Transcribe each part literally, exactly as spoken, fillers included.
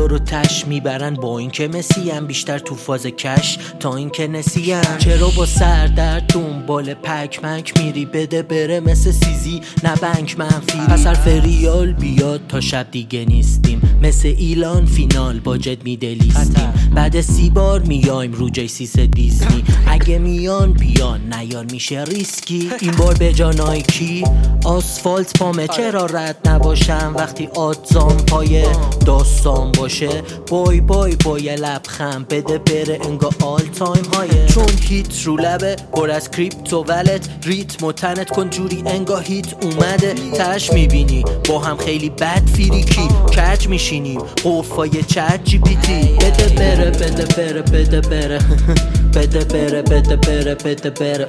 رو تش میبرن، با این که مسیم بیشتر تو فاز کش تا این که نسیم. چرا با سردرد دنبال پک مک میری؟ بده بره مثل سیزی نه بنک منفی. پس حرف ریال بیاد تا شب دیگه نیستیم، مثل ایلان فینال با جد میدلیستیم. بعد سی بار میایم رو جی سیس دیزنی، اگه میان بیان نیان میشه ریسکی. این بار به جا نایکی آسفالت پامه، چرا رد نباشم وقتی آدزام پای داستان باشه. بای بای بای لبخند بده بره انگا آل تایم هایه. چون هیت رو لبه پر از کریپتو ولت، ریتم و تنت کن جوری انگا هیت اومده. تش میبینی با هم خیلی بد فیریکی، کج میشینیم قفای چت جی پی تی. بده بره بده بره بده بره بده بره بده بره بده بره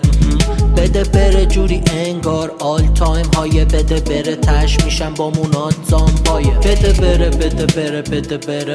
بده بره جوری انگار آل تایم های. بده بره تش میشم با مونات زامبایه. بده بره بده بره بده بره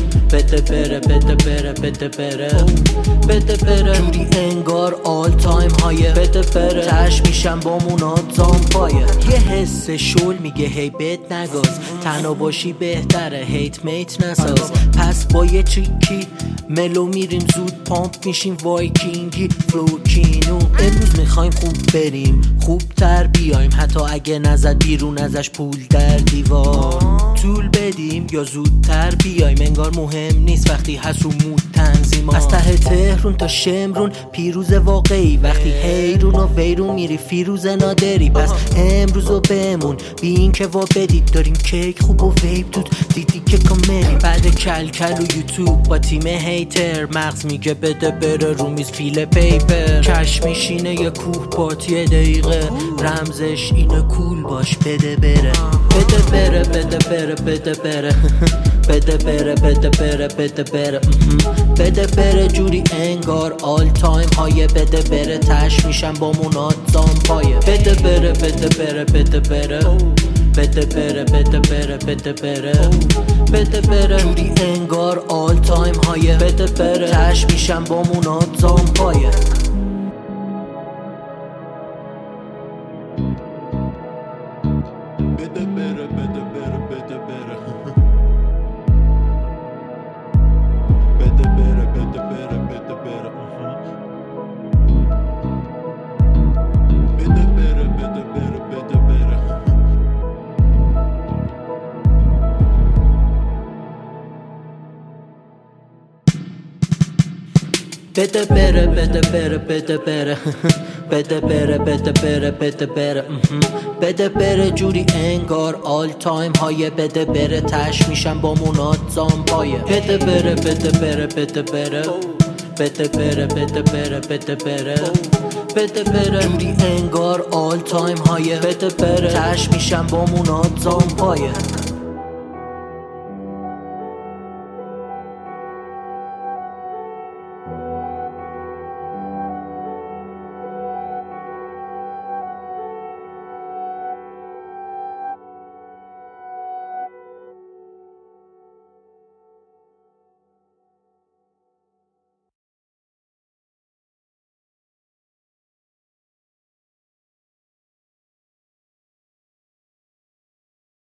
بده بره بده بره بده بره بده بره جوری انگار آل تایم های. بده بره تش میشم با مونات زامبایه. یه حس شل میگه هی بد نگاز، تنها باشی بهتره هیت میت نساز. پس با یه چیکی ملو میریم زود پامپ میشیم وایکینگی فلوکینو. امروز میخوایم خوب بریم خوب تر بیایم، حتی اگه نزد بیرون ازش پول در دیوار. طول بدیم یا زودتر بیایم انگار مهم نیست وقتی هست رو مود تنظیم. از ته تهرون تا شمرون پیروز واقعی، وقتی هیرون و ویرون میری فیروز نادری. پس امروزو بمون بی این که وا بدید داریم کیک خوب و ویب دود دیدی که کاملی. بعد کل کل و یوتیوب با تیم هیتر مغز میگه بده بره رو میز فیل پیپر. کش میشینه یه کوه پات یه دقیقه، رمزش اینه کول باش بده بره بده بره بده بره بده بره بده بره بده بره بده بره بده بره جوری انگار آل تایم های. بده بره تش میشم با مونات زامپایه. بده بره بده بره بده بره بده بره بده بره بده بره بده بره جوری انگار آل تایم های. بده بره تش میشم با مونات زامپایه. بده بره بده بره بده بره بده بره بده بره بده بره بده بره بده بره بده بره بده بره بده بره بده بره بده بره بده بره بده بره بده بره جوری انگار آل تایم های. بده بره تش میشم با مونات زامپایه. بده بره بده بره بده بره بده بره بده بره بده بره بده بره جوری انگار آل تایم های. بده بره تش میشم با مونات زامپایه.